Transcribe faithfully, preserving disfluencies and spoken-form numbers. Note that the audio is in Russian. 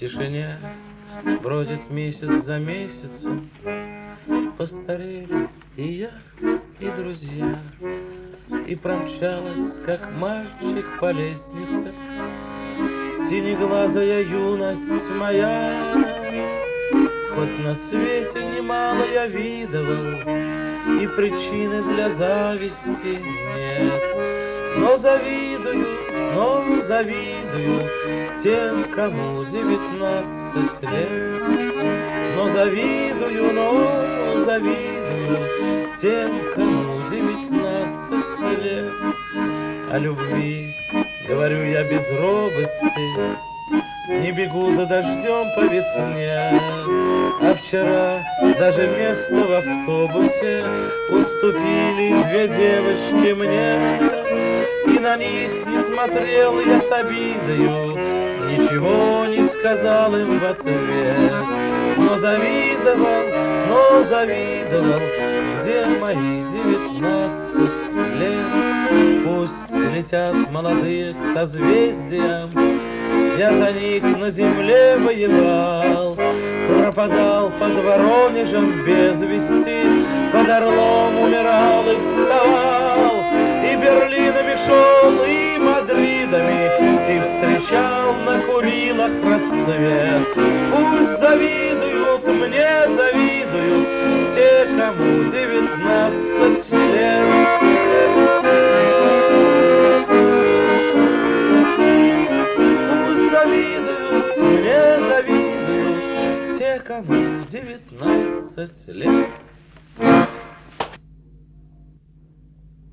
тишине бродит месяц за месяцем. Постарели и я, и друзья, и промчалась, как мальчик по лестнице, синеглазая юность моя. Хоть на свете немало я видывал, и причины для зависти нет, но завидую, но завидую тем, кому девятнадцать лет. Но завидую, но завидую тем, кому девятнадцать лет. О любви говорю я без робости, не бегу за дождем по весне. А вчера даже место в автобусе уступили две девочки мне, и на них не смотрел я с обидою, ничего не сказал им в ответ. Но завидовал, но завидовал, где мои девятнадцать лет. Пусть летят молодые к созвездиям, я за них на земле воевал, пропадал под Воронежем без вести, под Орлом умирал и вставал, и Берлинами шел, и Мадридами, и встречал на Курилах рассвет. Пусть завидуют, мне завидуют те, кому девятнадцать